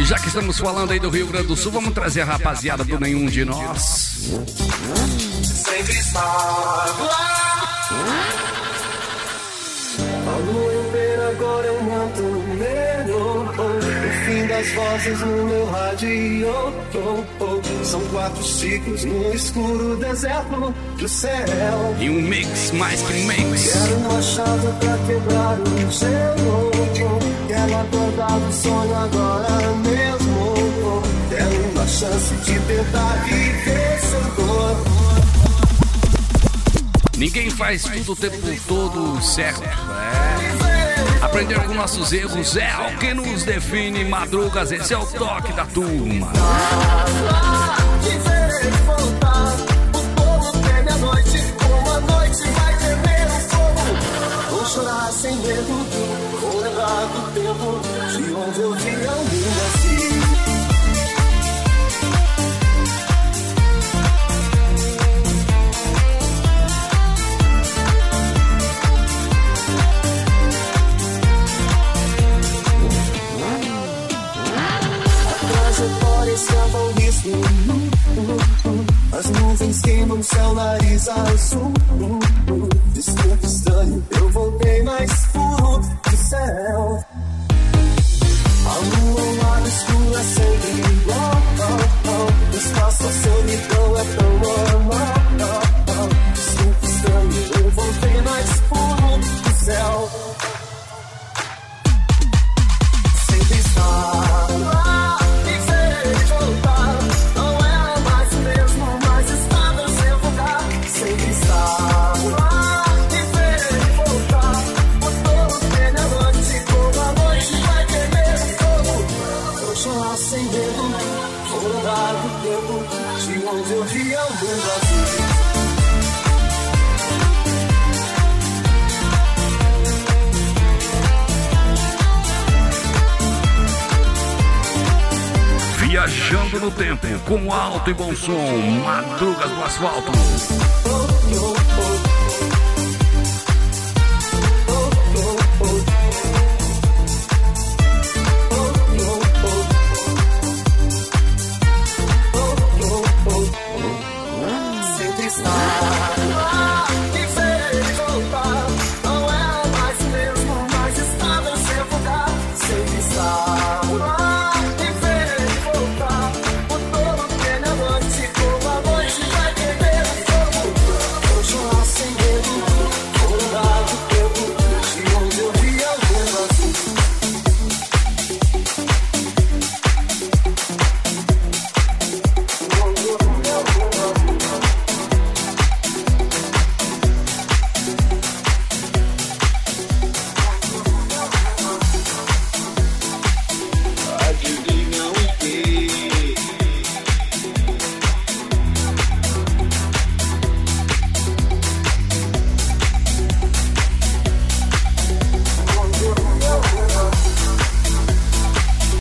E já que estamos falando aí do Rio Grande do Sul, vamos trazer a rapaziada do Nenhum de Nós. Sempre está ao meu ver agora eu não tô medo. O fim das vozes no meu rádio. São 4 ciclos no escuro deserto do céu. E um mix mais que mix. Quero uma chave pra quebrar o gelo. Quero acordar do sonho agora mesmo. Quero uma chance de tentar viver sem dor. Ninguém faz tudo o tempo todo certo. Aprender com nossos erros é o que nos define. Madrugas, esse é o toque da turma. Vou chorar sem medo, vou lembrar do tempo de onde eu vim ao mundo assim. Estava o risco. As nuvens queimam céu, nariz azul. Desculpe estranho, eu voltei mais puro do céu. A lua, o lado escuro é sempre igual. O espaço, a solidão é tão normal. Desculpe estranho, eu voltei mais puro do céu. Sempre está. Sem medo, vou lembrar do tempo de onde eu via o mundo azul. Viajando no tempo, com alto e bom som, Madrugas do Asfalto.